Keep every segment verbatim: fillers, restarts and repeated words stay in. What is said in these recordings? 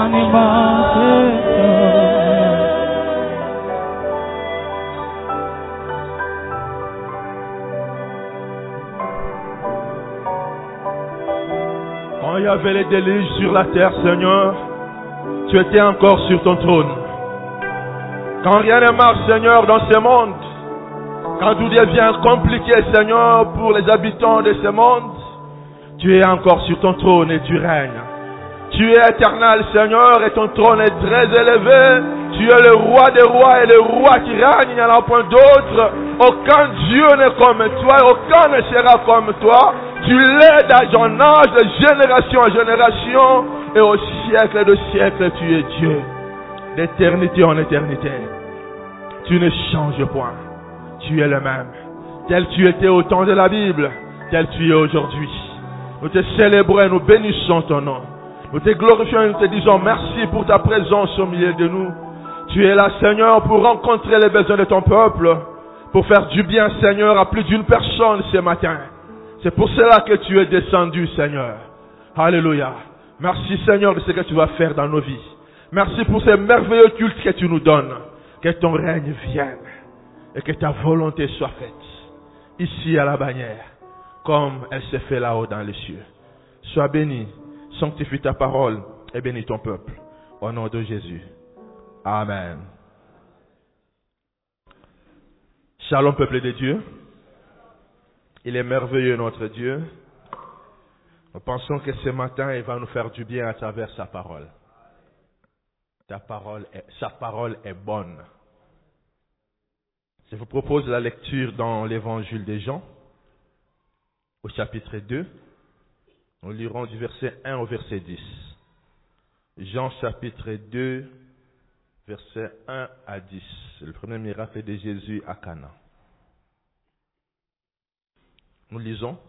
Quand il y avait les déluges sur la terre, Seigneur, tu étais encore sur ton trône. Quand rien ne marche, Seigneur, dans ce monde, quand tout devient compliqué, Seigneur, pour les habitants de ce monde, tu es encore sur ton trône et tu règnes. Tu es éternel, Seigneur, et ton trône est très élevé. Tu es le roi des rois et le roi qui règne, il n'y en a point d'autre. Aucun Dieu n'est comme toi, aucun ne sera comme toi. Tu l'es d'âge en âge, de génération en génération, et au siècle de siècle, tu es Dieu. D'éternité en éternité. Tu ne changes point. Tu es le même. Tel tu étais au temps de la Bible, tel tu es aujourd'hui. Nous te célébrons et nous bénissons ton nom. Nous te glorifions et nous te disons merci pour ta présence au milieu de nous. Tu es là, Seigneur, pour rencontrer les besoins de ton peuple, pour faire du bien, Seigneur, à plus d'une personne ce matin. C'est pour cela que tu es descendu, Seigneur. Alléluia. Merci, Seigneur, de ce que tu vas faire dans nos vies. Merci pour ces merveilleux cultes que tu nous donnes. Que ton règne vienne et que ta volonté soit faite, ici à la bannière, comme elle s'est faite là-haut dans les cieux. Sois béni, sanctifie ta parole et bénis ton peuple. Au nom de Jésus. Amen. Shalom, peuple de Dieu. Il est merveilleux, notre Dieu. Nous pensons que ce matin, il va nous faire du bien à travers sa parole. Ta parole est, sa parole est bonne. Je vous propose la lecture dans l'évangile de Jean, au chapitre deux. Nous lirons du verset un au verset dix. Jean chapitre deux, verset un à dix. Le premier miracle de Jésus à Cana. Nous lisons.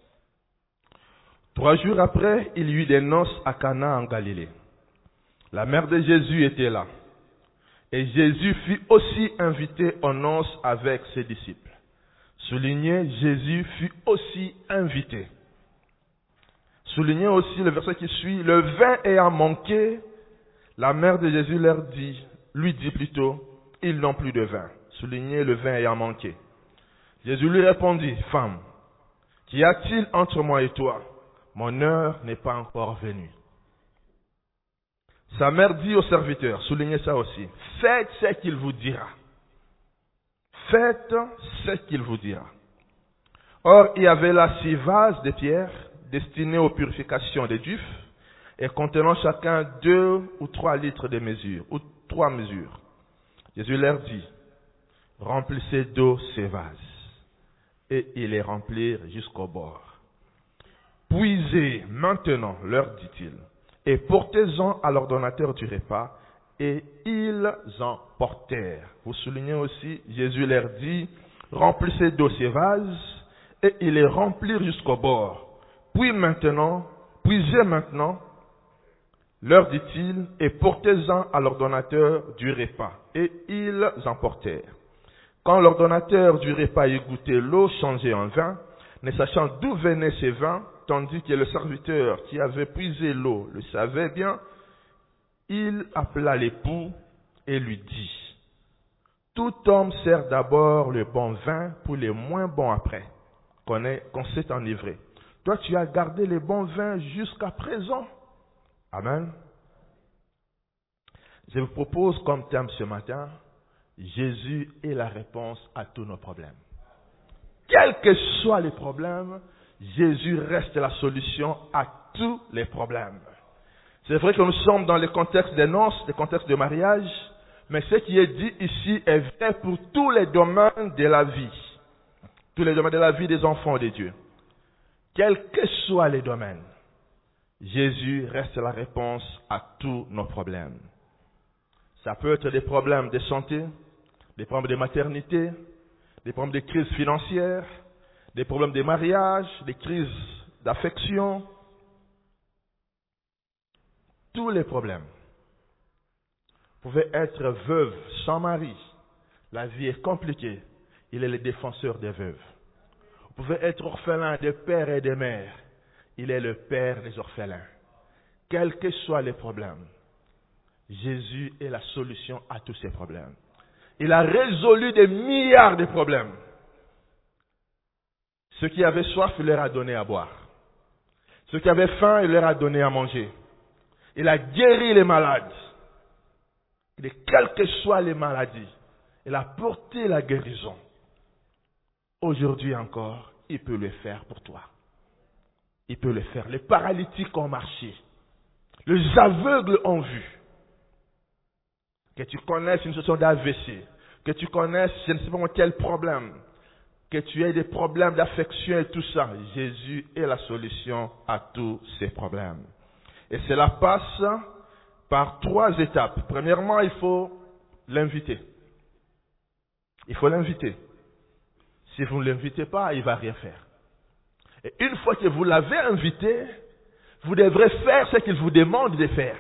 Trois jours après, il y eut des noces à Cana en Galilée. La mère de Jésus était là. Et Jésus fut aussi invité aux noces avec ses disciples. Souligné, Jésus fut aussi invité. Soulignez aussi le verset qui suit. Le vin ayant manqué, la mère de Jésus leur dit, lui dit plutôt, ils n'ont plus de vin. Soulignez le vin ayant manqué. Jésus lui répondit, femme, qu'y a-t-il entre moi et toi? Mon heure n'est pas encore venue. Sa mère dit au serviteur, soulignez ça aussi, faites ce qu'il vous dira. Faites ce qu'il vous dira. Or, il y avait là six vases de pierre destinés aux purifications des juifs et contenant chacun deux ou trois litres de mesure, ou trois mesures. Jésus leur dit, remplissez d'eau ces vases. Et ils les remplirent jusqu'au bord. Puisez maintenant, leur dit-il, et portez-en à l'ordonnateur du repas, et ils en portèrent. Vous soulignez aussi, Jésus leur dit, remplissez d'eau ces vases, et ils les remplirent jusqu'au bord. Puis maintenant, puisez maintenant, leur dit-il, et portez-en à l'ordonnateur du repas, et ils en portèrent. Quand l'ordonnateur du repas eut goûté l'eau changée en vin, ne sachant d'où venait ce vin, tandis que le serviteur qui avait puisé l'eau le savait bien, il appela l'époux et lui dit, « Tout homme sert d'abord le bon vin pour les moins bons après, qu'on est, qu'on s'est enivré. Toi, tu as gardé les bons vins jusqu'à présent. » Amen. Je vous propose comme thème ce matin, Jésus est la réponse à tous nos problèmes. Quels que soient les problèmes, Jésus reste la solution à tous les problèmes. C'est vrai que nous sommes dans le contexte des noces, le contexte de mariage, mais ce qui est dit ici est vrai pour tous les domaines de la vie. Tous les domaines de la vie des enfants de Dieu. Quels que soient les domaines, Jésus reste la réponse à tous nos problèmes. Ça peut être des problèmes de santé, des problèmes de maternité, des problèmes de crise financière, des problèmes de mariage, des crises d'affection. Tous les problèmes. Vous pouvez être veuve sans mari. La vie est compliquée. Il est le défenseur des veuves. Vous pouvez être orphelin de père et de mère. Il est le père des orphelins. Quels que soient les problèmes, Jésus est la solution à tous ces problèmes. Il a résolu des milliards de problèmes. Ceux qui avaient soif, il leur a donné à boire. Ceux qui avaient faim, il leur a donné à manger. Il a guéri les malades. Et quelles que soient les maladies, il a porté la guérison. Aujourd'hui encore, il peut le faire pour toi. Il peut le faire. Les paralytiques ont marché. Les aveugles ont vu. Que tu connaisses une situation d'A V C, que tu connaisses je ne sais pas quel problème, que tu aies des problèmes d'affection et tout ça, Jésus est la solution à tous ces problèmes. Et cela passe par trois étapes. Premièrement, il faut l'inviter. Il faut l'inviter. Si vous ne l'invitez pas, il ne va rien faire. Et une fois que vous l'avez invité, vous devrez faire ce qu'il vous demande de faire.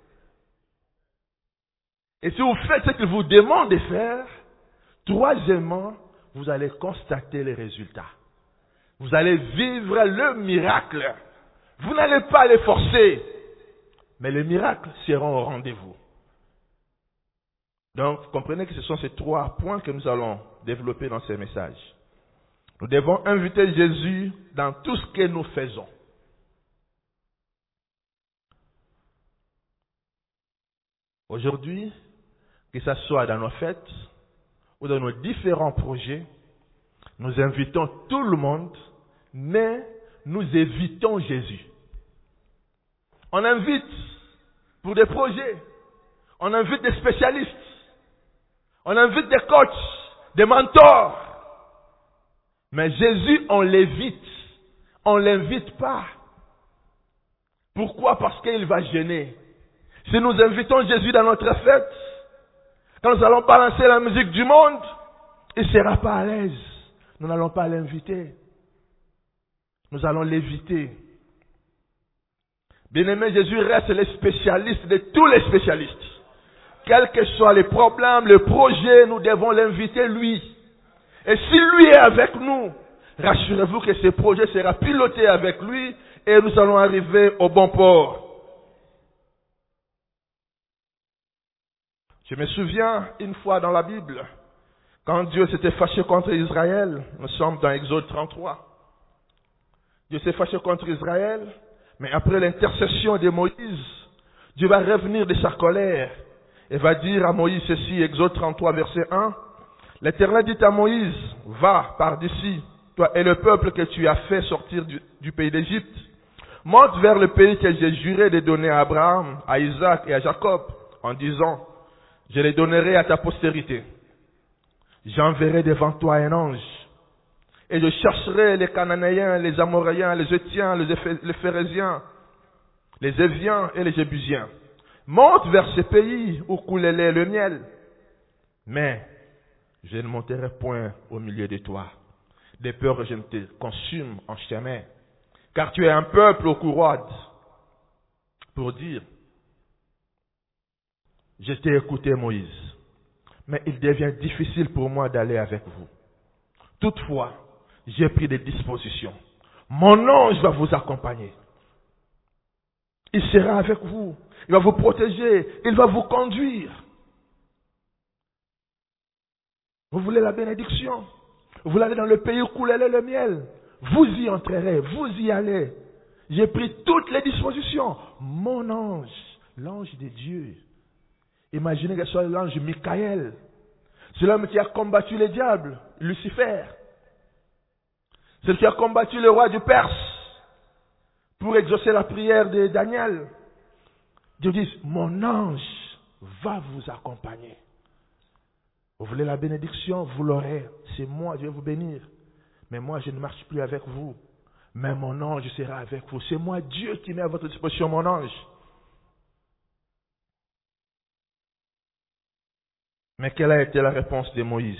Et si vous faites ce qu'il vous demande de faire, troisièmement, vous allez constater les résultats. Vous allez vivre le miracle. Vous n'allez pas les forcer, mais les miracles seront au rendez-vous. Donc, comprenez que ce sont ces trois points que nous allons développer dans ces messages. Nous devons inviter Jésus dans tout ce que nous faisons. Aujourd'hui, que ce soit dans nos fêtes ou dans nos différents projets, nous invitons tout le monde, mais nous évitons Jésus. On invite pour des projets, on invite des spécialistes, on invite des coachs, des mentors. Mais Jésus, on l'évite, on ne l'invite pas. Pourquoi? Parce qu'il va gêner. Si nous invitons Jésus dans notre fête, quand nous allons balancer la musique du monde, il ne sera pas à l'aise. Nous n'allons pas l'inviter. Nous allons l'éviter. Bien-aimé, Jésus reste le spécialiste de tous les spécialistes. Quels que soient les problèmes, les projets, nous devons l'inviter lui. Et si lui est avec nous, rassurez-vous que ce projet sera piloté avec lui et nous allons arriver au bon port. Je me souviens une fois dans la Bible, quand Dieu s'était fâché contre Israël, nous sommes dans Exode trente-trois. Dieu s'est fâché contre Israël, mais après l'intercession de Moïse, Dieu va revenir de sa colère et va dire à Moïse ceci, Exode trente-trois, verset un. L'Éternel dit à Moïse, va par d'ici, toi et le peuple que tu as fait sortir du, du pays d'Égypte. Monte vers le pays que j'ai juré de donner à Abraham, à Isaac et à Jacob, en disant, je les donnerai à ta postérité. J'enverrai devant toi un ange. Et je chasserai les Cananéens, les Amoréens, les Étiens, les, Éph- les Phérésiens, les Éviens et les Jébusiens. Monte vers ces pays où coule le lait et le miel. Mais je ne monterai point au milieu de toi, de peur que je ne te consume en chemin. Car tu es un peuple au cou roide. Pour dire, je t'ai écouté Moïse, mais il devient difficile pour moi d'aller avec vous. Toutefois, j'ai pris des dispositions. Mon ange va vous accompagner. Il sera avec vous. Il va vous protéger. Il va vous conduire. Vous voulez la bénédiction? Vous voulez aller dans le pays où coule le lait et le miel? Vous y entrerez. Vous y allez. J'ai pris toutes les dispositions. Mon ange, l'ange de Dieu. Imaginez que ce soit l'ange Michael. C'est l'homme qui a combattu le diable, Lucifer. C'est celui qui a combattu le roi du Perse pour exaucer la prière de Daniel. Dieu dit, mon ange va vous accompagner. Vous voulez la bénédiction, vous l'aurez. C'est moi, je vais vous bénir. Mais moi, je ne marche plus avec vous. Mais mon ange sera avec vous. C'est moi, Dieu, qui met à votre disposition mon ange. Mais quelle a été la réponse de Moïse?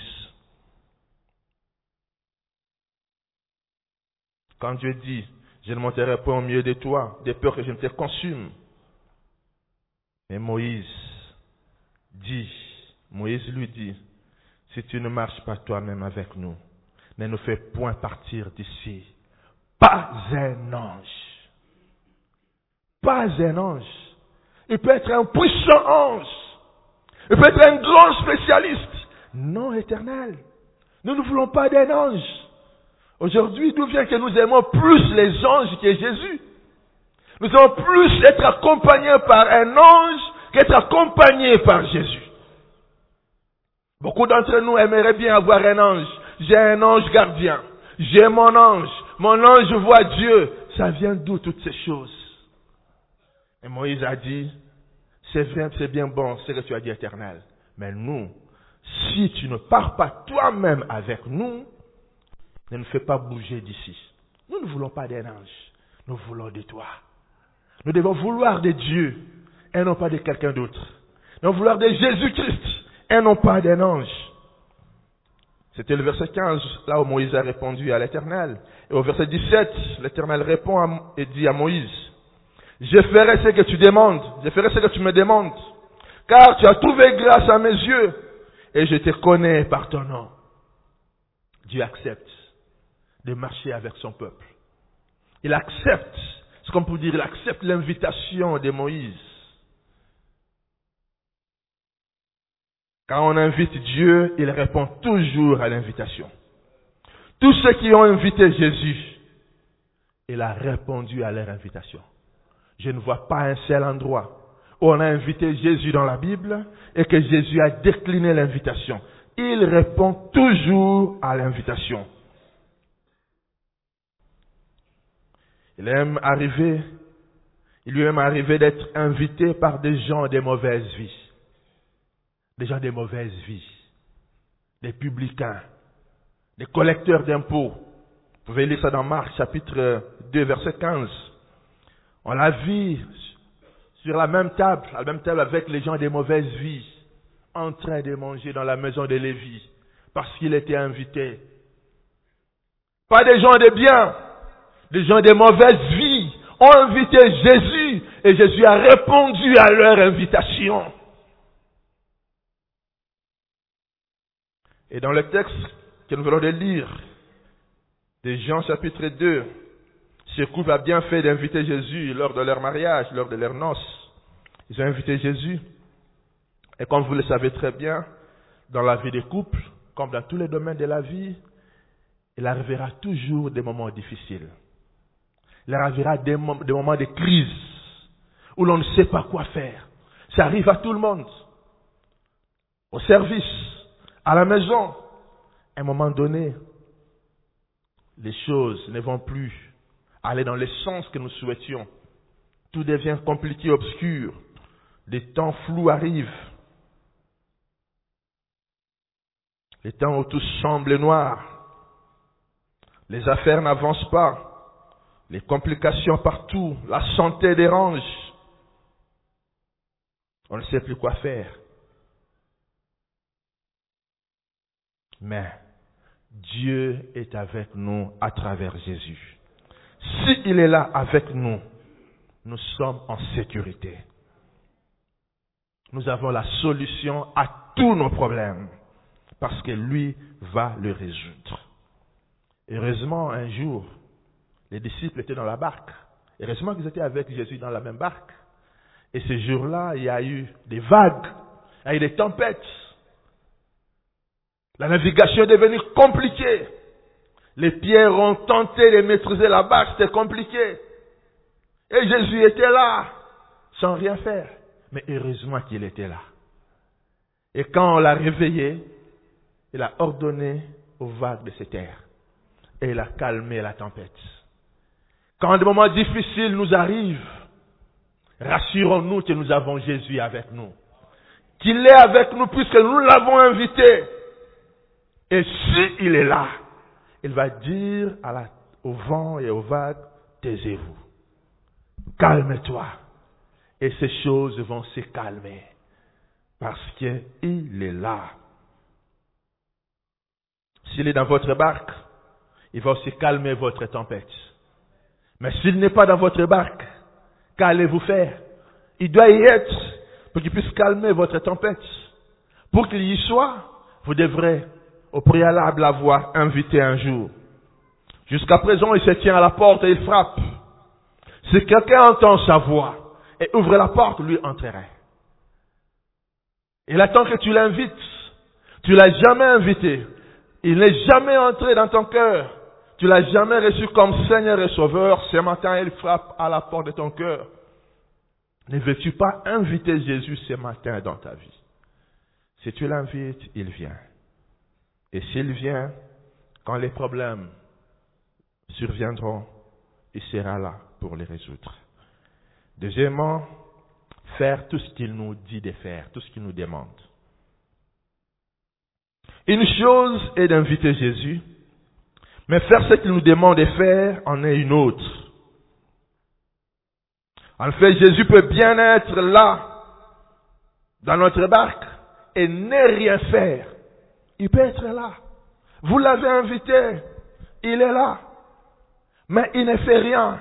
Quand Dieu dit, je ne monterai pas au milieu de toi, de peur que je ne te consume. Mais Moïse dit, Moïse lui dit, si tu ne marches pas toi-même avec nous, ne nous fais point partir d'ici. Pas un ange. Pas un ange. Il peut être un puissant ange. Il peut être un grand spécialiste. Non éternel. Nous ne voulons pas d'un ange. Aujourd'hui, d'où vient que nous aimons plus les anges que Jésus? Nous allons plus être accompagnés par un ange qu'être accompagnés par Jésus. Beaucoup d'entre nous aimeraient bien avoir un ange. J'ai un ange gardien. J'ai mon ange. Mon ange voit Dieu. Ça vient d'où toutes ces choses? Et Moïse a dit, c'est bien, c'est bien bon ce que tu as dit, éternel. Mais nous, si tu ne pars pas toi-même avec nous, ne nous fais pas bouger d'ici. Nous ne voulons pas d'un ange. Nous voulons de toi. Nous devons vouloir de Dieu et non pas de quelqu'un d'autre. Nous devons vouloir de Jésus-Christ et non pas d'un ange. C'était le verset quinze, là où Moïse a répondu à l'Éternel. Et au verset dix-sept, l'Éternel répond à, et dit à Moïse, « Je ferai ce que tu demandes, je ferai ce que tu me demandes, car tu as trouvé grâce à mes yeux, et je te connais par ton nom. » Dieu accepte de marcher avec son peuple. Il accepte, c'est comme pour dire, il accepte l'invitation de Moïse. Quand on invite Dieu, il répond toujours à l'invitation. Tous ceux qui ont invité Jésus, il a répondu à leur invitation. Je ne vois pas un seul endroit où on a invité Jésus dans la Bible et que Jésus a décliné l'invitation. Il répond toujours à l'invitation. Il aime arriver, il lui aime arriver d'être invité par des gens de mauvaise vie. Des gens de mauvaise vie. Des publicains. Des collecteurs d'impôts. Vous pouvez lire ça dans Marc chapitre deux verset quinze. On l'a vu sur la même table, à la même table avec les gens de mauvaise vie, en train de manger dans la maison de Lévi, parce qu'il était invité. Pas des gens de bien, des gens de mauvaise vie ont invité Jésus et Jésus a répondu à leur invitation. Et dans le texte que nous venons de lire, de Jean chapitre deux, ce couple a bien fait d'inviter Jésus lors de leur mariage, lors de leur noces. Ils ont invité Jésus. Et comme vous le savez très bien, dans la vie des couples, comme dans tous les domaines de la vie, il arrivera toujours des moments difficiles. Il arrivera des, mom- des moments de crise où l'on ne sait pas quoi faire. Ça arrive à tout le monde. Au service, à la maison. À un moment donné, les choses ne vont plus aller dans le sens que nous souhaitions. Tout devient compliqué, obscur. Des temps flous arrivent. Les temps où tout semble noir. Les affaires n'avancent pas. Les complications partout. La santé dérange. On ne sait plus quoi faire. Mais Dieu est avec nous à travers Jésus. S'il est là avec nous, nous sommes en sécurité. Nous avons la solution à tous nos problèmes parce que lui va le résoudre. Heureusement, un jour, les disciples étaient dans la barque. Heureusement qu'ils étaient avec Jésus dans la même barque. Et ce jour-là, il y a eu des vagues, il y a eu des tempêtes. La navigation est devenue compliquée. Les pierres ont tenté de maîtriser la barque, c'était compliqué. Et Jésus était là, sans rien faire. Mais heureusement qu'il était là. Et quand on l'a réveillé, il a ordonné aux vagues de se taire. Et il a calmé la tempête. Quand des moments difficiles nous arrivent, rassurons-nous que nous avons Jésus avec nous. Qu'il est avec nous puisque nous l'avons invité. Et s'il est là, il va dire à la, au vent et aux vagues, taisez-vous. Calme-toi. Et ces choses vont se calmer. Parce qu'il est là. S'il est dans votre barque, il va aussi calmer votre tempête. Mais s'il n'est pas dans votre barque, qu'allez-vous faire? Il doit y être pour qu'il puisse calmer votre tempête. Pour qu'il y soit, vous devrez au préalable l'avoir invité un jour. Jusqu'à présent, il se tient à la porte et il frappe. Si quelqu'un entend sa voix et ouvre la porte, lui entrerait. Il attend que tu l'invites. Tu l'as jamais invité. Il n'est jamais entré dans ton cœur. Tu l'as jamais reçu comme Seigneur et Sauveur. Ce matin, il frappe à la porte de ton cœur. Ne veux-tu pas inviter Jésus ce matin dans ta vie? Si tu l'invites, il vient. Et s'il vient, quand les problèmes surviendront, il sera là pour les résoudre. Deuxièmement, faire tout ce qu'il nous dit de faire, tout ce qu'il nous demande. Une chose est d'inviter Jésus, mais faire ce qu'il nous demande de faire en est une autre. En fait, Jésus peut bien être là, dans notre barque, et ne rien faire. Il peut être là. Vous l'avez invité, il est là, mais il ne fait rien.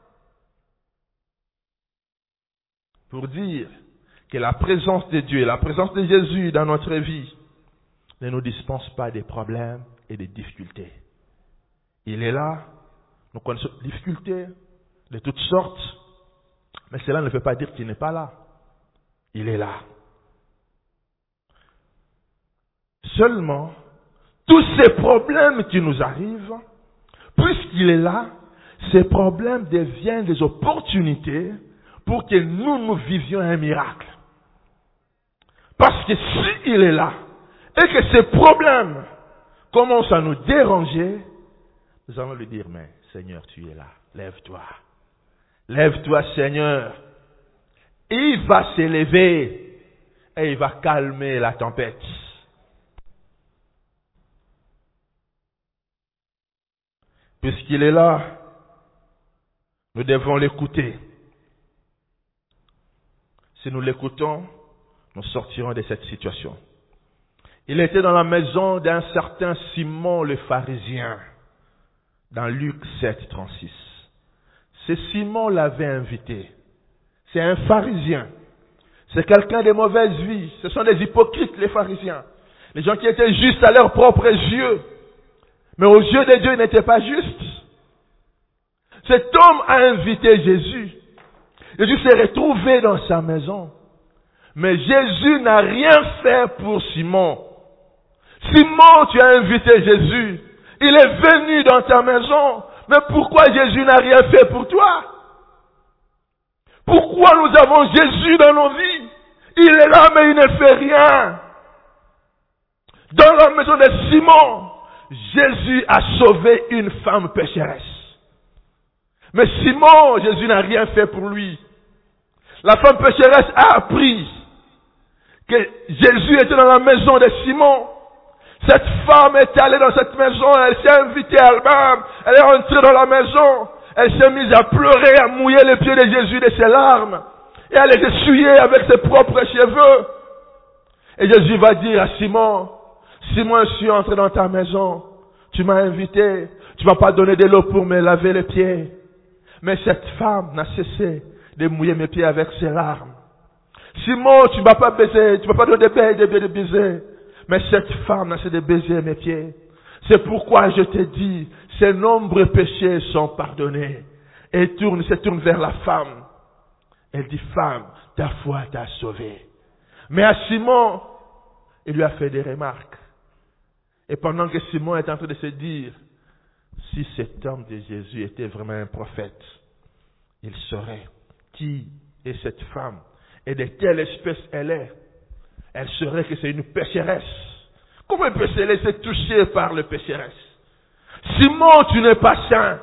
Pour dire que la présence de Dieu, la présence de Jésus dans notre vie ne nous dispense pas des problèmes et des difficultés. Il est là, nous connaissons des difficultés de toutes sortes, mais cela ne veut pas dire qu'il n'est pas là. Il est là. Seulement, tous ces problèmes qui nous arrivent, puisqu'il est là, ces problèmes deviennent des opportunités pour que nous, nous vivions un miracle. Parce que s'il est là, et que ces problèmes commencent à nous déranger, nous allons lui dire, mais Seigneur, tu es là, lève-toi. Lève-toi, Seigneur. Il va s'élever et il va calmer la tempête. Puisqu'il est là, nous devons l'écouter. Si nous l'écoutons, nous sortirons de cette situation. Il était dans la maison d'un certain Simon le pharisien, dans Luc sept, trente-six. Ce Simon l'avait invité. C'est un pharisien. C'est quelqu'un de mauvaise vie. Ce sont des hypocrites, les pharisiens. Les gens qui étaient justes à leurs propres yeux. Mais aux yeux de Dieu, ils n'étaient pas justes. Cet homme a invité Jésus. Jésus s'est retrouvé dans sa maison. Mais Jésus n'a rien fait pour Simon. Simon, tu as invité Jésus. Il est venu dans ta maison. Mais pourquoi Jésus n'a rien fait pour toi? Pourquoi nous avons Jésus dans nos vies? Il est là, mais il ne fait rien. Dans la maison de Simon, Jésus a sauvé une femme pécheresse. Mais Simon, Jésus n'a rien fait pour lui. La femme pécheresse a appris que Jésus était dans la maison de Simon. Cette femme est allée dans cette maison, elle s'est invitée elle-même, elle est entrée dans la maison, elle s'est mise à pleurer, à mouiller les pieds de Jésus de ses larmes, et à les essuyer avec ses propres cheveux. Et Jésus va dire à Simon, Simon, je suis entré dans ta maison, tu m'as invité, tu m'as pas donné de l'eau pour me laver les pieds. Mais cette femme n'a cessé de mouiller mes pieds avec ses larmes. Simon, tu ne m'as pas baisé, tu ne m'as pas donné de, de, de baiser. Mais cette femme n'a cessé de baiser mes pieds. C'est pourquoi je te dis, ses nombreux péchés sont pardonnés. Et il tourne, se tourne vers la femme. Elle dit, femme, ta foi t'a sauvée. Mais à Simon, il lui a fait des remarques. Et pendant que Simon est en train de se dire, si cet homme de Jésus était vraiment un prophète, il saurait qui est cette femme et de quelle espèce elle est. Elle saurait que c'est une pécheresse. Comment elle peut se laisser toucher par le pécheresse? Simon, tu n'es pas saint.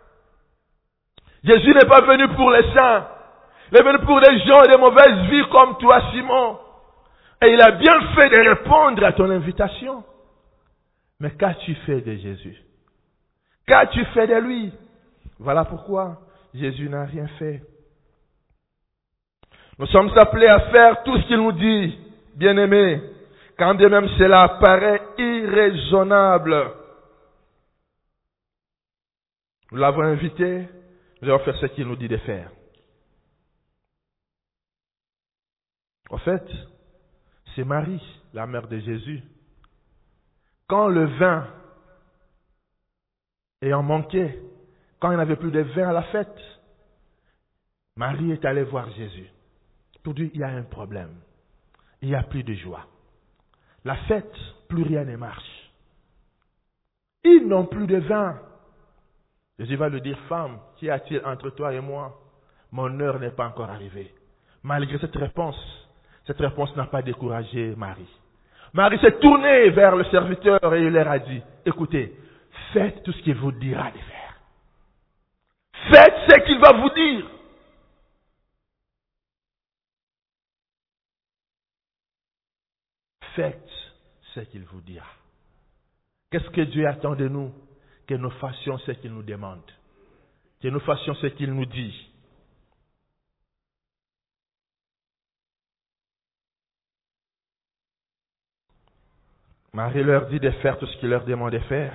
Jésus n'est pas venu pour les saints. Il est venu pour des gens de mauvaise vie comme toi, Simon. Et il a bien fait de répondre à ton invitation. Mais qu'as-tu fait de Jésus? Qu'as-tu fait de lui? Voilà pourquoi Jésus n'a rien fait. Nous sommes appelés à faire tout ce qu'il nous dit, bien-aimés, quand bien même cela paraît irraisonnable. Nous l'avons invité, nous allons faire ce qu'il nous dit de faire. En fait, c'est Marie, la mère de Jésus. Quand le vin ayant manqué, quand il n'y avait plus de vin à la fête, Marie est allée voir Jésus. Pour dire, il y a un problème. Il n'y a plus de joie. La fête, plus rien ne marche. Ils n'ont plus de vin. Jésus va lui dire, femme, qu'y a-t-il entre toi et moi? Mon heure n'est pas encore arrivée. Malgré cette réponse, cette réponse n'a pas découragé Marie. Marie s'est tournée vers le serviteur et il leur a dit, écoutez, faites tout ce qu'il vous dira de faire. Faites ce qu'il va vous dire. Faites ce qu'il vous dira. Qu'est-ce que Dieu attend de nous? Que nous fassions ce qu'il nous demande. Que nous fassions ce qu'il nous dit. Marie leur dit de faire tout ce qu'il leur demandait de faire.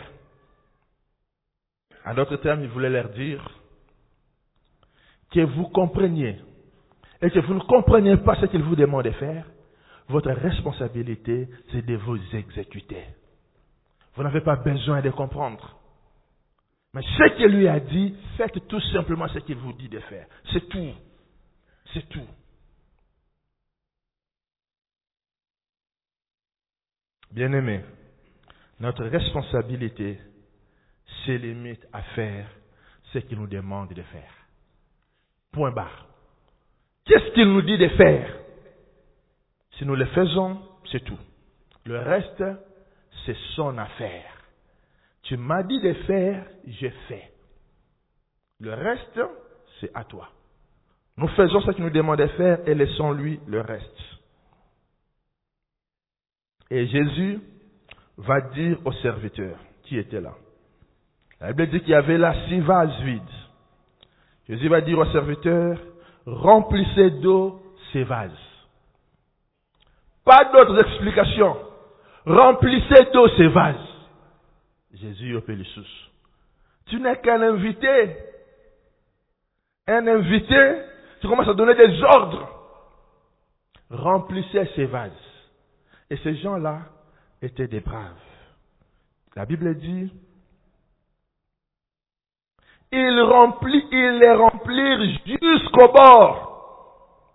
En d'autres termes, il voulait leur dire que vous compreniez et que vous ne compreniez pas ce qu'il vous demande de faire. Votre responsabilité, c'est de vous exécuter. Vous n'avez pas besoin de comprendre. Mais ce qu'il lui a dit, faites tout simplement ce qu'il vous dit de faire. C'est tout. C'est tout. Bien-aimés, notre responsabilité se limite à faire ce qu'il nous demande de faire. Point barre. Qu'est-ce qu'il nous dit de faire? Si nous le faisons, c'est tout. Le reste, c'est son affaire. Tu m'as dit de faire, je fais. Le reste, c'est à toi. Nous faisons ce qu'il nous demande de faire et laissons-lui le reste. Et Jésus va dire aux serviteurs qui étaient là. La Bible dit qu'il y avait là six vases vides. Jésus va dire aux serviteurs, remplissez d'eau ces vases. Pas d'autres explications. Remplissez d'eau ces vases. Jésus appelle les sous. Tu n'es qu'un invité. Un invité, tu commences à donner des ordres. Remplissez ces vases. Et ces gens-là étaient des braves. La Bible dit, ils, remplis, ils les remplirent jusqu'au bord.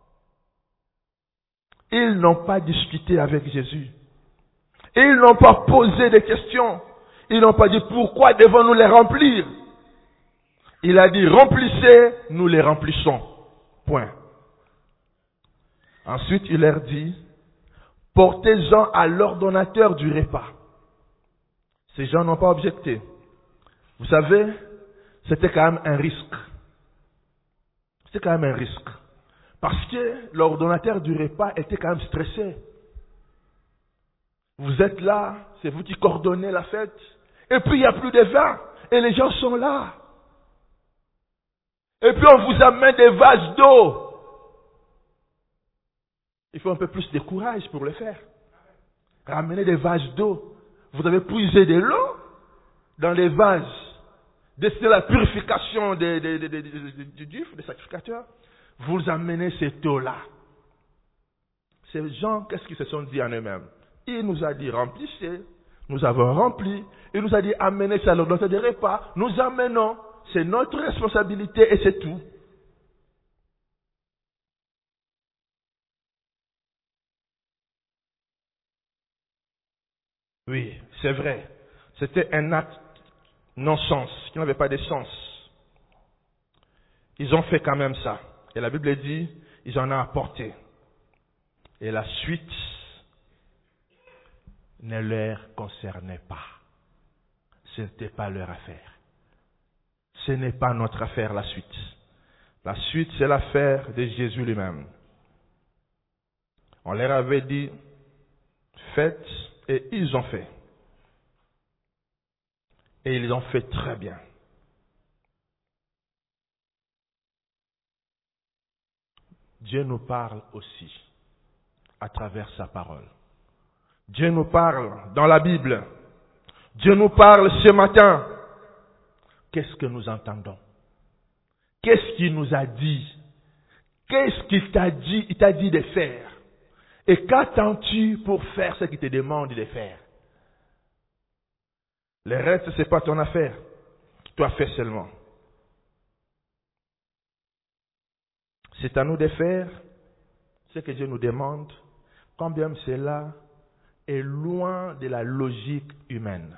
Ils n'ont pas discuté avec Jésus. Ils n'ont pas posé de questions. Ils n'ont pas dit pourquoi devons-nous les remplir. Il a dit remplissez, nous les remplissons. Point. Ensuite, il leur dit, portez-en à l'ordonnateur du repas. Ces gens n'ont pas objecté. Vous savez, c'était quand même un risque. C'était quand même un risque. Parce que l'ordonnateur du repas était quand même stressé. Vous êtes là, c'est vous qui coordonnez la fête. Et puis il n'y a plus de vin. Et les gens sont là. Et puis on vous amène des vases d'eau. Il faut un peu plus de courage pour le faire. Ramener des vases d'eau. Vous avez puisé de l'eau dans les vases. Destinés à la purification des, des, des, des, des, des, des, des sacrificateurs. Vous amenez cette eau-là. Ces gens, qu'est-ce qu'ils se sont dit en eux-mêmes? Il nous a dit remplissez. Nous avons rempli. Il nous a dit amenez ça à l'ordonnateur des repas. Nous amenons. C'est notre responsabilité et c'est tout. Oui, c'est vrai. C'était un acte non-sens, qui n'avait pas de sens. Ils ont fait quand même ça. Et la Bible dit, ils en ont apporté. Et la suite ne leur concernait pas. Ce n'était pas leur affaire. Ce n'est pas notre affaire, la suite. La suite, c'est l'affaire de Jésus lui-même. On leur avait dit, faites, et ils ont fait. Et ils ont fait très bien. Dieu nous parle aussi à travers sa parole. Dieu nous parle dans la Bible. Dieu nous parle ce matin. Qu'est-ce que nous entendons? Qu'est-ce qu'il nous a dit? Qu'est-ce qu'il t'a dit? Il t'a dit de faire. Et qu'attends-tu pour faire ce qu'il te demande de faire? Le reste, ce n'est pas ton affaire. Toi, fais seulement. C'est à nous de faire ce que Dieu nous demande, quand bien cela est loin de la logique humaine.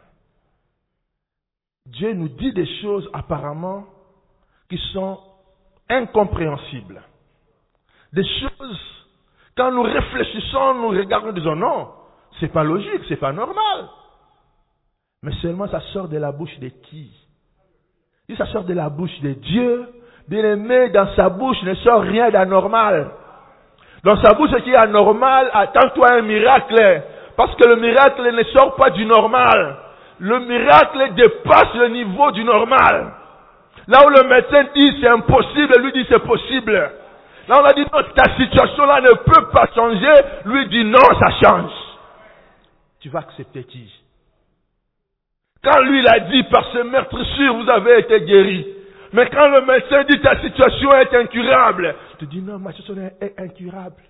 Dieu nous dit des choses apparemment qui sont incompréhensibles. Des choses, quand nous réfléchissons, nous regardons et disons non, c'est pas logique, c'est pas normal. Mais seulement ça sort de la bouche de qui? Si ça sort de la bouche de Dieu, bien aimé, dans sa bouche ne sort rien d'anormal. Dans sa bouche, ce qui est anormal, attends-toi un miracle. Parce que le miracle ne sort pas du normal. Le miracle dépasse le niveau du normal. Là où le médecin dit c'est impossible, lui dit c'est possible. Là on a dit non, ta situation là ne peut pas changer, lui dit non, ça change. Tu vas accepter qui? Quand lui il a dit par ce meurtrissure vous avez été guéri. Mais quand le médecin dit ta situation est incurable, tu dis non, ma situation est incurable.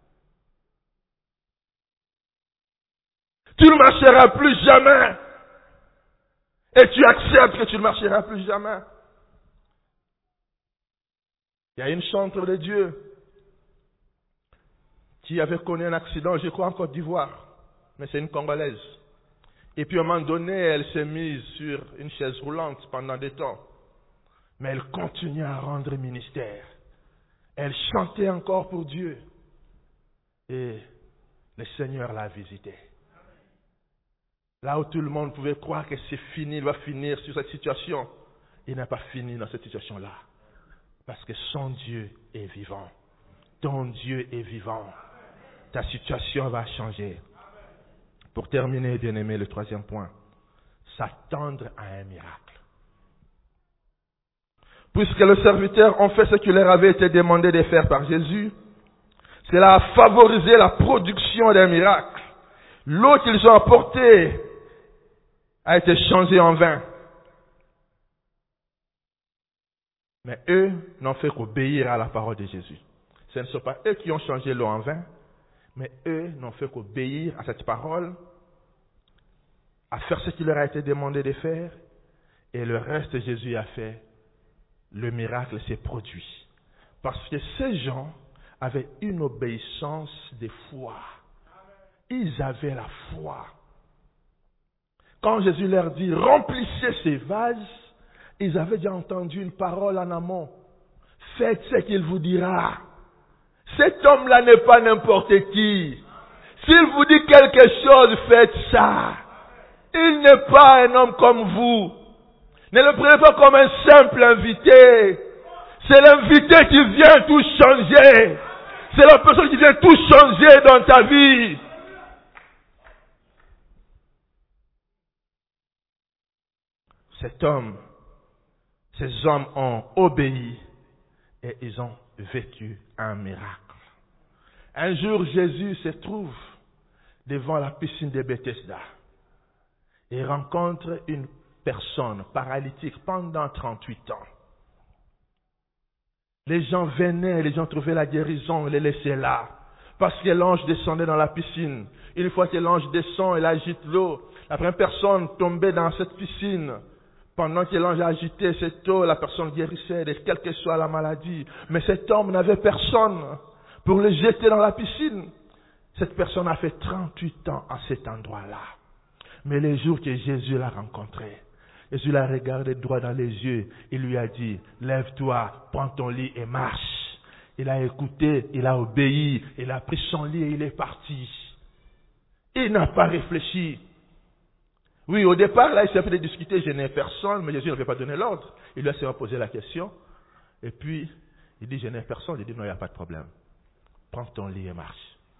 Tu ne marcheras plus jamais. Et tu acceptes que tu ne marcheras plus jamais. Il y a une chantre de Dieu qui avait connu un accident, je crois en Côte d'Ivoire, mais c'est une Congolaise. Et puis à un moment donné, elle s'est mise sur une chaise roulante pendant des temps. Mais elle continuait à rendre ministère. Elle chantait encore pour Dieu. Et le Seigneur l'a visitée. Là où tout le monde pouvait croire que c'est fini, il va finir sur cette situation, il n'a pas fini dans cette situation-là. Parce que son Dieu est vivant. Ton Dieu est vivant. Ta situation va changer. Pour terminer, bien-aimé, le troisième point. S'attendre à un miracle. Puisque les serviteurs ont fait ce qui leur avait été demandé de faire par Jésus, cela a favorisé la production d'un miracle. L'eau qu'ils ont apportée a été changée en vin. Mais eux n'ont fait qu'obéir à la parole de Jésus. Ce ne sont pas eux qui ont changé l'eau en vin, mais eux n'ont fait qu'obéir à cette parole, à faire ce qui leur a été demandé de faire, et le reste Jésus a fait. Le miracle s'est produit. Parce que ces gens avaient une obéissance de foi. Ils avaient la foi. Quand Jésus leur dit, remplissez ces vases, ils avaient déjà entendu une parole en amont. Faites ce qu'il vous dira. Cet homme-là n'est pas n'importe qui. S'il vous dit quelque chose, faites ça. Il n'est pas un homme comme vous. Ne le prenez pas comme un simple invité. C'est l'invité qui vient tout changer. C'est la personne qui vient tout changer dans ta vie. Cet homme, ces hommes ont obéi et ils ont vécu un miracle. Un jour, Jésus se trouve devant la piscine de Bethesda et rencontre une personne paralytique pendant trente-huit ans. Les gens venaient, les gens trouvaient la guérison, les laissaient là. Parce que l'ange descendait dans la piscine. Une fois que l'ange descend, il agite l'eau. La première personne tombait dans cette piscine. Pendant que l'ange agitait cette eau, la personne guérissait de quelle que soit la maladie. Mais cet homme n'avait personne pour le jeter dans la piscine. Cette personne a fait trente-huit ans à cet endroit-là. Mais les jours que Jésus l'a rencontré, Jésus l'a regardé droit dans les yeux. Il lui a dit, lève-toi, prends ton lit et marche. Il a écouté, il a obéi, il a pris son lit et il est parti. Il n'a pas réfléchi. Oui, au départ, là, il s'est fait de discuter, je n'ai personne, mais Jésus ne veut pas donner l'ordre. Il lui a seulement posé la question. Et puis, il dit, je n'ai personne. Il dit, non, il n'y a pas de problème. Prends ton lit et marche.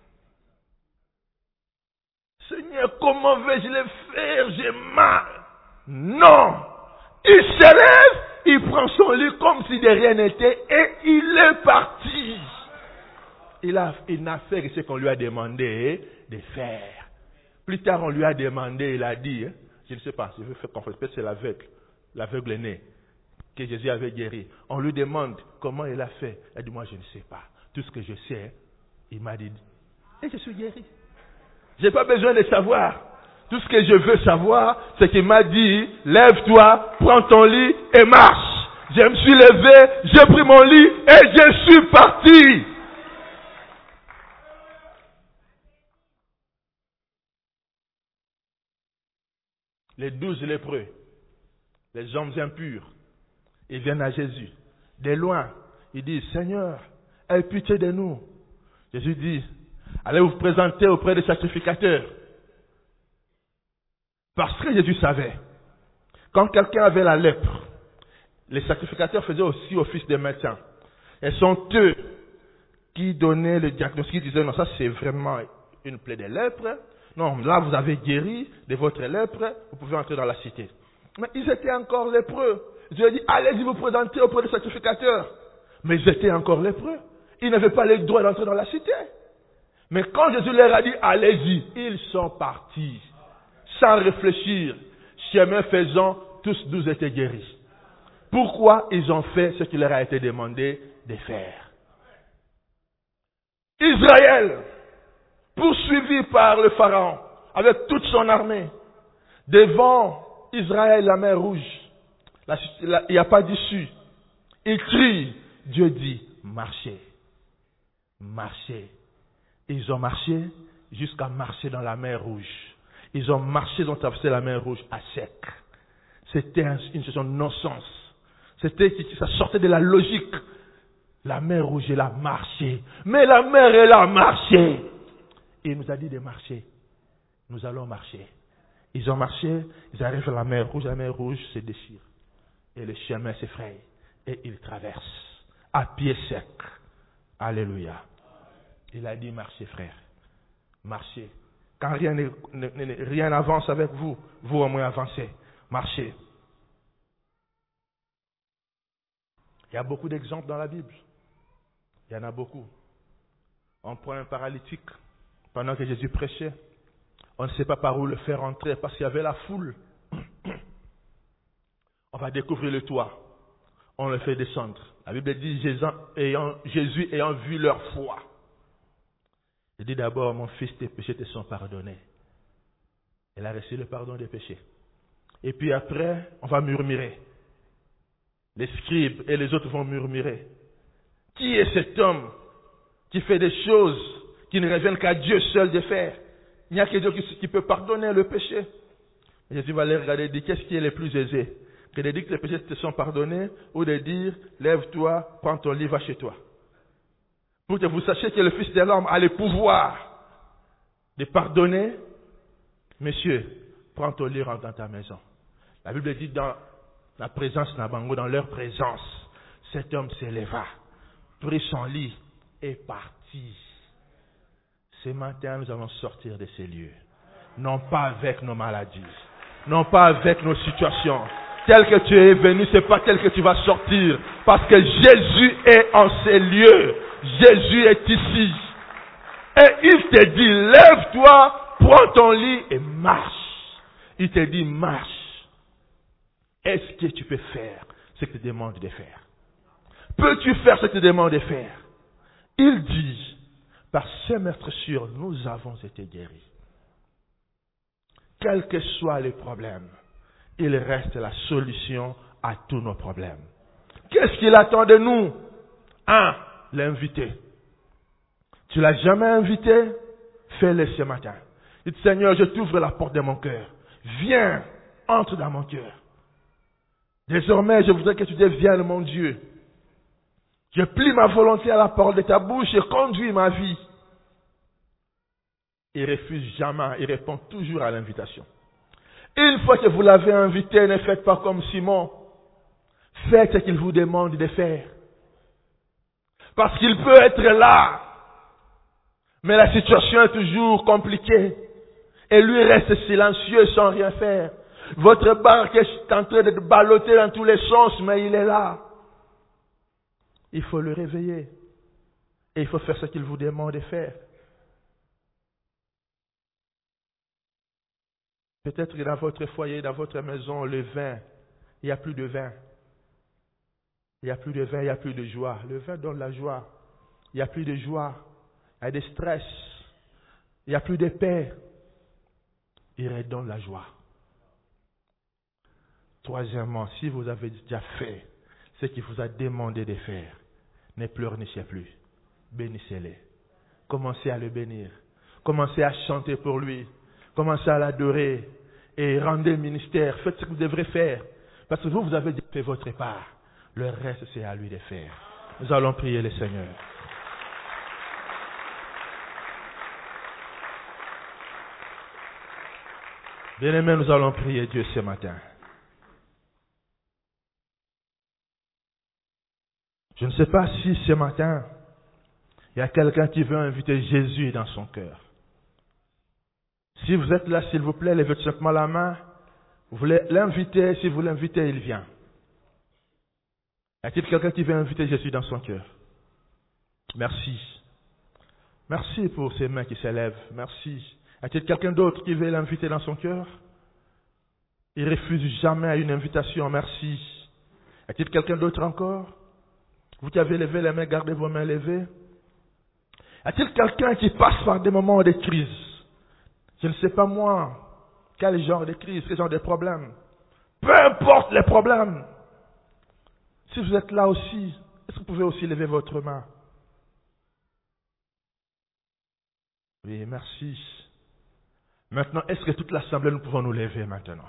Seigneur, comment vais-je le faire? J'ai mal. Non! Il se lève, il prend son lit comme si de rien n'était et il est parti. Il, a, il n'a fait que ce qu'on lui a demandé de faire. Plus tard, on lui a demandé, il a dit, hein, je ne sais pas, je veux faire confiance, peut-être c'est l'aveugle, l'aveugle né, que Jésus avait guéri. On lui demande comment il a fait. Il a dit, moi je ne sais pas. Tout ce que je sais, il m'a dit, et je suis guéri. Je n'ai pas besoin de savoir. Tout ce que je veux savoir, c'est qu'il m'a dit, lève-toi, prends ton lit et marche. Je me suis levé, j'ai pris mon lit et je suis parti. Les douze lépreux, les hommes impurs, ils viennent à Jésus. De loin, ils disent, Seigneur, aie pitié de nous. Jésus dit, allez vous présenter auprès des sacrificateurs. Parce que Jésus savait, quand quelqu'un avait la lèpre, les sacrificateurs faisaient aussi office de médecins. Et sont eux qui donnaient le diagnostic, qui disaient, non, ça c'est vraiment une plaie de lèpre. Non, là vous avez guéri de votre lèpre, vous pouvez entrer dans la cité. Mais ils étaient encore lépreux. Dieu a dit, allez-y vous présenter auprès des sacrificateurs. Mais ils étaient encore lépreux. Ils n'avaient pas le droit d'entrer dans la cité. Mais quand Jésus leur a dit, allez-y, ils sont partis. Sans réfléchir, chemin faisant, tous douze étaient guéris. Pourquoi ils ont fait ce qui leur a été demandé de faire? Israël, poursuivi par le Pharaon, avec toute son armée, devant Israël, la mer rouge, la, la, il n'y a pas d'issue. Il crie, Dieu dit, marchez, marchez. Ils ont marché jusqu'à marcher dans la mer rouge. Ils ont marché, ils ont traversé la mer rouge à sec. C'était une situation de non-sens. C'était, ça sortait de la logique. La mer rouge, elle a marché. Mais la mer, elle a marché. Et il nous a dit de marcher. Nous allons marcher. Ils ont marché, ils arrivent à la mer rouge, la mer rouge se déchire. Et le chemin s'effraie. Et ils traversent à pied sec. Alléluia. Il a dit marchez frère. Marchez. Quand rien, ne, ne, ne, rien n'avance avec vous, vous au moins avancez. Marchez. Il y a beaucoup d'exemples dans la Bible. Il y en a beaucoup. On prend un paralytique pendant que Jésus prêchait. On ne sait pas par où le faire entrer parce qu'il y avait la foule. On va découvrir le toit. On le fait descendre. La Bible dit Jésus ayant, Jésus ayant vu leur foi. Il dit d'abord, mon fils, tes péchés te sont pardonnés. Il a reçu le pardon des péchés. Et puis après, on va murmurer. Les scribes et les autres vont murmurer. Qui est cet homme qui fait des choses qui ne reviennent qu'à Dieu seul de faire? Il n'y a que Dieu qui, qui peut pardonner le péché. Et Jésus va les regarder et dire, qu'est-ce qui est le plus aisé? Que de dire que les péchés te sont pardonnés ou de dire, lève-toi, prends ton lit, va chez toi. Pour que vous sachiez que le Fils de l'homme a le pouvoir de pardonner, monsieur, prends ton lit, rentre dans ta maison. La Bible dit dans la présence de Nabango, dans leur présence, cet homme s'éleva, prit son lit et partit. Ce matin, nous allons sortir de ces lieux. Non pas avec nos maladies, non pas avec nos situations. Tel que tu es venu, ce n'est pas tel que tu vas sortir. Parce que Jésus est en ces lieux. Jésus est ici. Et il te dit, lève-toi, prends ton lit et marche. Il te dit, marche. Est-ce que tu peux faire ce qu'il te demande de faire? Peux-tu faire ce qu'il te demande de faire? Il dit, par ce maître sûr, nous avons été guéris. Quels que soient les problèmes, il reste la solution à tous nos problèmes. Qu'est-ce qu'il attend de nous? Un, l'inviter. Tu l'as jamais invité? Fais-le ce matin. Dites, Seigneur, je t'ouvre la porte de mon cœur. Viens, entre dans mon cœur. Désormais, je voudrais que tu deviennes mon Dieu. Je plie ma volonté à la parole de ta bouche et conduis ma vie. Il refuse jamais, il répond toujours à l'invitation. Une fois que vous l'avez invité, ne faites pas comme Simon. Faites ce qu'il vous demande de faire. Parce qu'il peut être là. Mais la situation est toujours compliquée. Et lui reste silencieux sans rien faire. Votre barque est en train de balloter dans tous les sens, mais il est là. Il faut le réveiller. Et il faut faire ce qu'il vous demande de faire. Peut-être que dans votre foyer, dans votre maison, le vin, il n'y a plus de vin. Il n'y a plus de vin, il n'y a plus de joie. Le vin donne la joie. Il n'y a plus de joie. Il y a des stress. Il n'y a plus de paix. Il redonne la joie. Troisièmement, si vous avez déjà fait ce ce qu'il vous a demandé de faire. Ne pleurnichez plus. Bénissez-les. Commencez à le bénir. Commencez à chanter pour lui. Commencez à l'adorer. Et rendez ministère. Faites ce que vous devrez faire. Parce que vous, vous avez fait votre part. Le reste, c'est à lui de faire. Nous allons prier le Seigneur. Bien-aimés, nous allons prier Dieu ce matin. Je ne sais pas si ce matin, il y a quelqu'un qui veut inviter Jésus dans son cœur. Si vous êtes là, s'il vous plaît, levez tout simplement la main. Vous voulez l'inviter, si vous l'invitez, il vient. Y a-t-il quelqu'un qui veut inviter Jésus dans son cœur? Merci. Merci pour ces mains qui s'élèvent. Merci. Y a-t-il quelqu'un d'autre qui veut l'inviter dans son cœur? Il refuse jamais une invitation. Merci. Y a-t-il quelqu'un d'autre encore? Vous qui avez levé les mains, gardez vos mains levées. Y a-t-il quelqu'un qui passe par des moments de crise? Je ne sais pas moi, quel genre de crise, quel genre de problème. Peu importe les problèmes. Si vous êtes là aussi, est-ce que vous pouvez aussi lever votre main? Oui, merci. Maintenant, est-ce que toute l'assemblée, nous pouvons nous lever maintenant?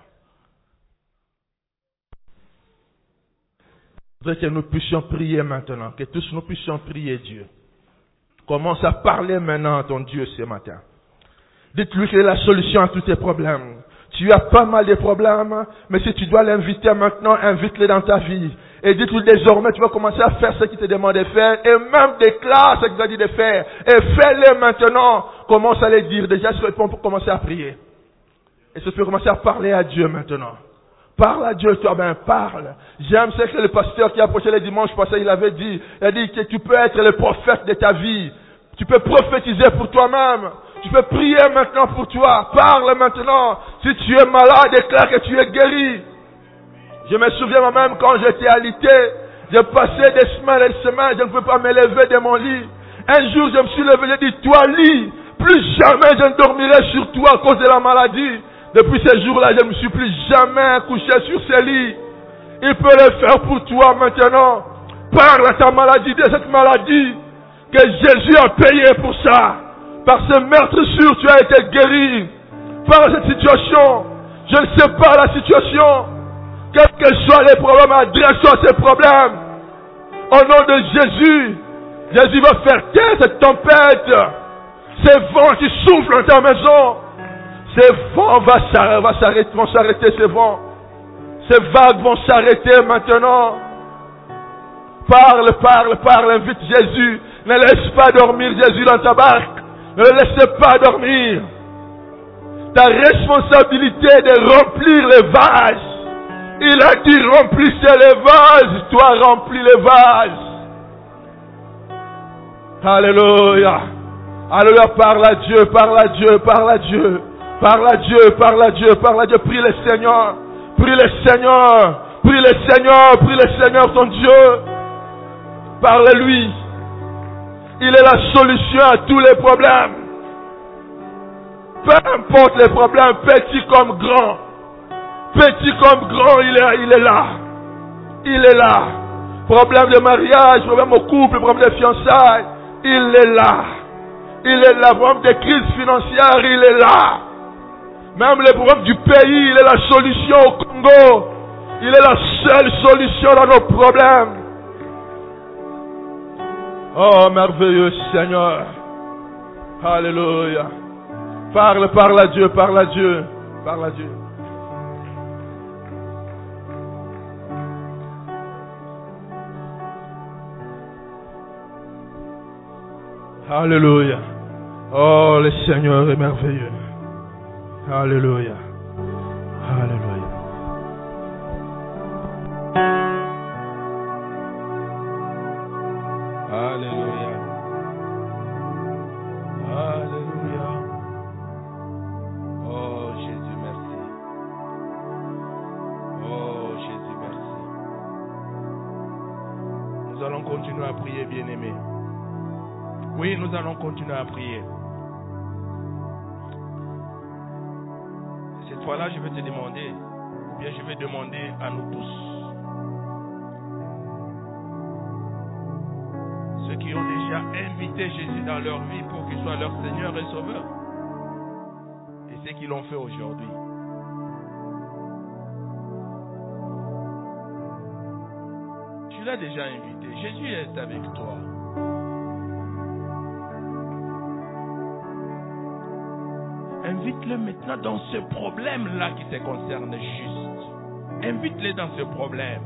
Je voudrais que nous puissions prier maintenant, que tous nous puissions prier Dieu. Commence à parler maintenant à ton Dieu ce matin. Dites-lui quelle est la solution à tous tes problèmes. Tu as pas mal de problèmes, mais si tu dois l'inviter maintenant, invite-le dans ta vie. Et dites-lui désormais, tu vas commencer à faire ce qu'il te demande de faire, et même déclare ce qu'il t'a dit de faire. Et fais-le maintenant. Commence à le dire. Déjà, c'est pour commencer à prier. Et tu peux commencer à parler à Dieu maintenant. Parle à Dieu, toi-même, parle. J'aime ce que le pasteur qui a approché le dimanche passé, il avait dit. Il a dit que tu peux être le prophète de ta vie. Tu peux prophétiser pour toi-même. Tu peux prier maintenant pour toi. Parle maintenant. Si tu es malade, déclare que tu es guéri. Je me souviens moi-même quand j'étais alité, j'ai passé des semaines et des semaines, je ne pouvais pas me lever de mon lit. Un jour, je me suis levé, j'ai dit, toi lit, plus jamais je ne dormirai sur toi à cause de la maladie. Depuis ce jour-là, je ne me suis plus jamais couché sur ce lit. Il peut le faire pour toi maintenant. Parle à ta maladie, de cette maladie que Jésus a payé pour ça. Par ce meurtrissure, tu as été guéri. Par cette situation, je ne sais pas la situation. Quels que soient les problèmes, adresse-toi à ces problèmes. Au nom de Jésus, Jésus va faire taire cette tempête. Ces vents qui soufflent dans ta maison. Ces vents vont s'arrêter, vont s'arrêter, ces vents. Ces vagues vont s'arrêter maintenant. Parle, parle, parle, invite Jésus. Ne laisse pas dormir Jésus dans ta barque. Ne le laisse pas dormir. Ta responsabilité est de remplir les vases. Il a dit remplissez les vases. Toi remplis les vases. Alléluia. Alléluia. Parle à Dieu, parle à Dieu, parle à Dieu. Parle à Dieu, parle à Dieu, parle à Dieu. Prie le Seigneur. Prie le Seigneur. Prie le Seigneur. Prie le Seigneur ton Dieu. Parle-lui. Il est la solution à tous les problèmes. Peu importe les problèmes, petits comme grands. Petit comme grand, il est, il est là. Il est là. Problème de mariage, problème au couple, problème de fiançailles. Il est là. Il est là. Problème de crise financière, il est là. Même les problèmes du pays, il est la solution au Congo. Il est la seule solution dans nos problèmes. Oh, merveilleux Seigneur. Alléluia. Parle, parle à Dieu, parle à Dieu. Parle à Dieu. Alléluia. Oh, le Seigneur est merveilleux. Alléluia. Alléluia. Alléluia. Alléluia. Oh, Jésus, merci. Oh, Jésus, merci. Nous allons continuer à prier, bien-aimés. Oui, nous allons continuer à prier. Cette fois-là, je vais te demander, ou bien je vais demander à nous tous, ceux qui ont déjà invité Jésus dans leur vie pour qu'il soit leur Seigneur et Sauveur. Et ceux qui l'ont fait aujourd'hui. Tu l'as déjà invité. Jésus est avec toi. Invite-le maintenant dans ce problème-là qui te concerne juste. Invite-le dans ce problème.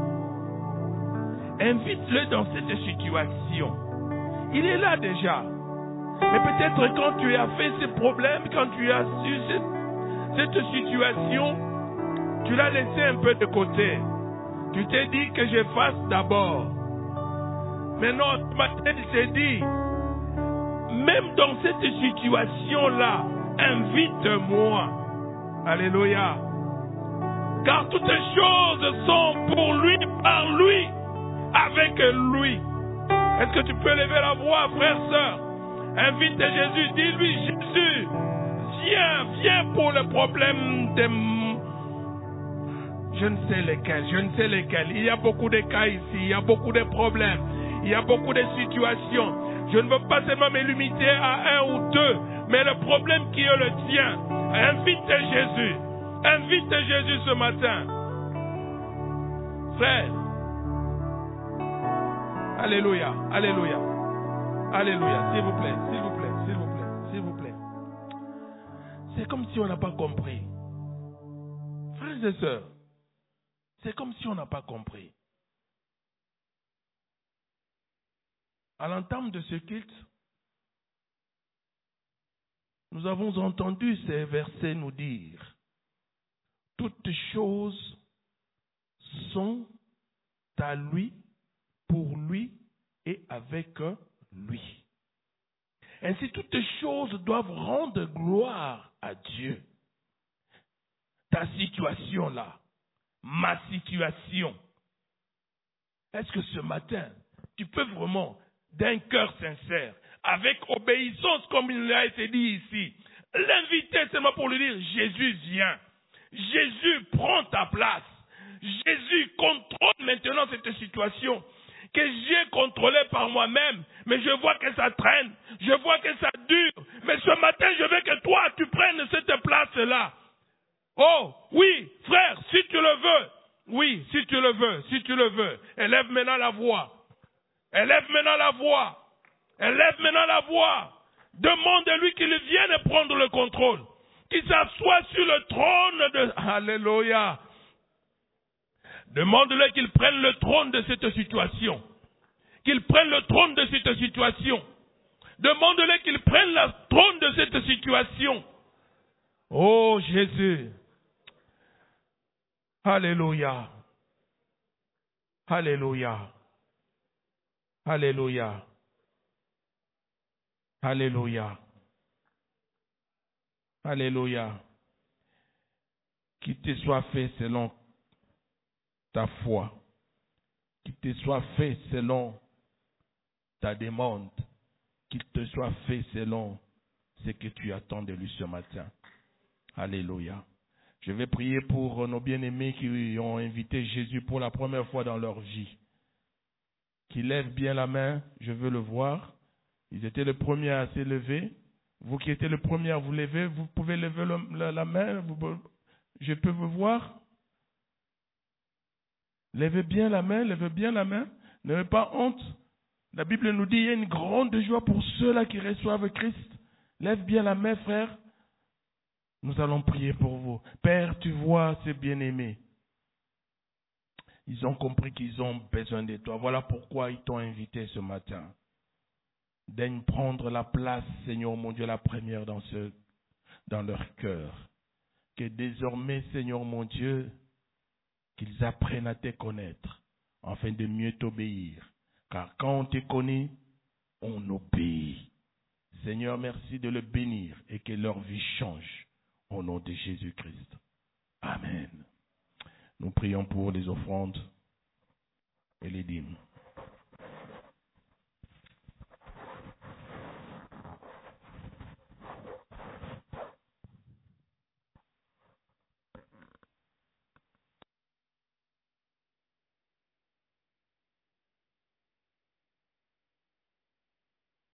Invite-le dans cette situation. Il est là déjà. Mais peut-être quand tu as fait ce problème, quand tu as su cette, cette situation, tu l'as laissé un peu de côté. Tu t'es dit que je fasse d'abord. Mais non, ce matin, il s'est dit, même dans cette situation-là, invite-moi. Alléluia. Car toutes choses sont pour lui, par lui, avec lui. Est-ce que tu peux lever la voix, frère, sœur? Invite Jésus, dis-lui, Jésus, viens, viens pour le problème de... Je ne sais lesquels, je ne sais lesquels. Il y a beaucoup de cas ici, il y a beaucoup de problèmes, il y a beaucoup de situations. Je ne veux pas seulement me limiter à un ou deux, mais le problème qui est le tien. Invite Jésus. Invite Jésus ce matin. Frère. Alléluia. Alléluia. Alléluia. S'il vous plaît, s'il vous plaît, s'il vous plaît, s'il vous plaît. C'est comme si on n'a pas compris. Frères et sœurs, c'est comme si on n'a pas compris. À l'entame de ce culte, nous avons entendu ces versets nous dire « Toutes choses sont à lui, pour lui et avec lui. » Ainsi, toutes choses doivent rendre gloire à Dieu. Ta situation là, ma situation. Est-ce que ce matin, tu peux vraiment, d'un cœur sincère, avec obéissance comme il a été dit ici, l'inviter seulement pour lui dire, Jésus vient, Jésus prend ta place, Jésus contrôle maintenant cette situation que j'ai contrôlée par moi-même, mais je vois que ça traîne, je vois que ça dure, mais ce matin je veux que toi tu prennes cette place-là. Oh, oui, frère, si tu le veux, oui, si tu le veux, si tu le veux, élève maintenant la voix, élève maintenant la voix. Élève maintenant la voix. Demande-lui qu'il vienne prendre le contrôle. Qu'il s'assoie sur le trône de... Alléluia. Demande-lui qu'il prenne le trône de cette situation. Qu'il prenne le trône de cette situation. Demande-lui qu'il prenne le trône de cette situation. Oh Jésus. Alléluia. Alléluia. Alléluia. Alléluia. Alléluia. Qu'il te soit fait selon ta foi. Qu'il te soit fait selon ta demande. Qu'il te soit fait selon ce que tu attends de lui ce matin. Alléluia. Je vais prier pour nos bien-aimés qui ont invité Jésus pour la première fois dans leur vie. Qu'ils lèvent bien la main, je veux le voir. Ils étaient les premiers à se lever. Vous qui étiez les premiers à vous lever, vous pouvez lever le, la, la main. Vous, je peux vous voir. Levez bien la main, levez bien la main. N'ayez pas honte. La Bible nous dit qu'il y a une grande joie pour ceux-là qui reçoivent Christ. Lève bien la main, frère. Nous allons prier pour vous. Père, tu vois ces bien-aimés. Ils ont compris qu'ils ont besoin de toi. Voilà pourquoi ils t'ont invité ce matin. Daigne prendre la place, Seigneur mon Dieu, la première dans, ce, dans leur cœur. Que désormais, Seigneur mon Dieu, qu'ils apprennent à te connaître, afin de mieux t'obéir. Car quand on te connaît, on obéit. Seigneur, merci de le bénir et que leur vie change. Au nom de Jésus-Christ. Amen. Nous prions pour les offrandes et les dîmes.